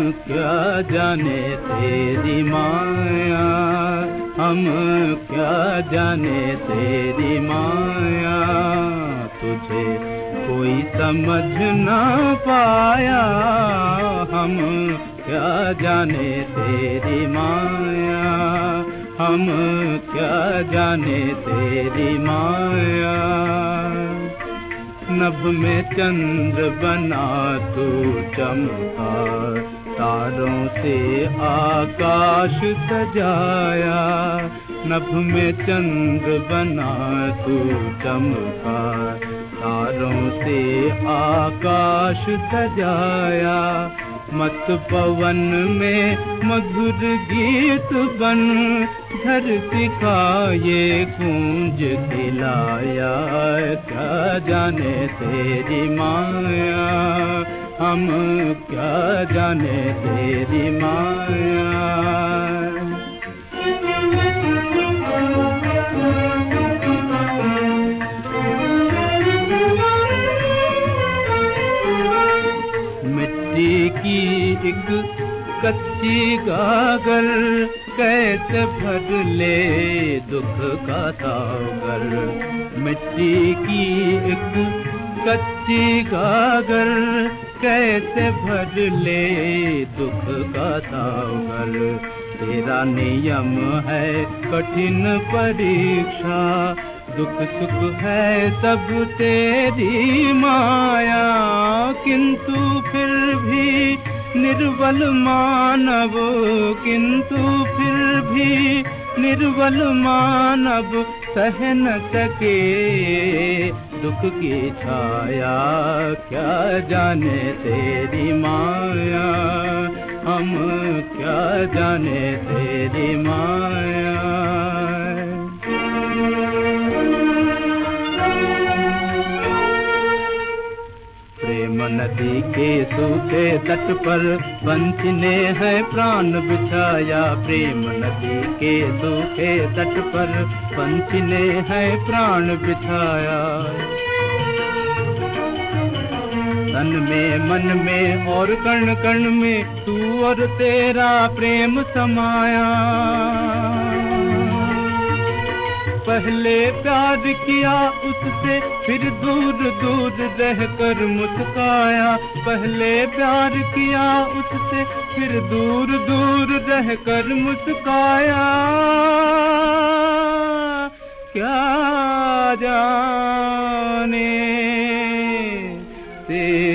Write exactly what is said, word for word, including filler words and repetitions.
क्या जाने तेरी माया, हम क्या जाने तेरी माया। तुझे कोई समझ ना पाया, हम क्या जाने तेरी माया, हम क्या जाने तेरी माया। नभ में चंद्र बना तू चमका, तारों से आकाश सजाया। नभ में चंद्र बना तू चमका, तारों से आकाश सजाया। मत पवन में मधुर गीत बन, धरती का ये गूंज दिलाया। क्या जाने तेरी माया, हम क्या जाने तेरी माया। मिट्टी की एक कच्ची गागर, कैसे भर ले दुख का सागर। मिट्टी की एक कच्ची गागर, कैसे भर ले दुख का सागर। तेरा नियम है कठिन परीक्षा, दुख सुख है सब तेरी माया। किंतु फिर भी निर्बल मानव, किंतु फिर भी निर्बल मानव सह न सके दुख की छाया। क्या जाने तेरी माया, हम क्या जाने तेरी माया। प्रेम नदी के सूखे तट पर पंछी ने है प्राण बिछाया। प्रेम नदी के सूखे तट पर पंछी ने है प्राण बिछाया। तन में मन में और कण कण में तू और तेरा प्रेम समाया। पहले प्यार किया उससे फिर दूर दूर रहकर मुस्काया। पहले प्यार किया उससे फिर दूर दूर रहकर मुस्काया। क्या जाने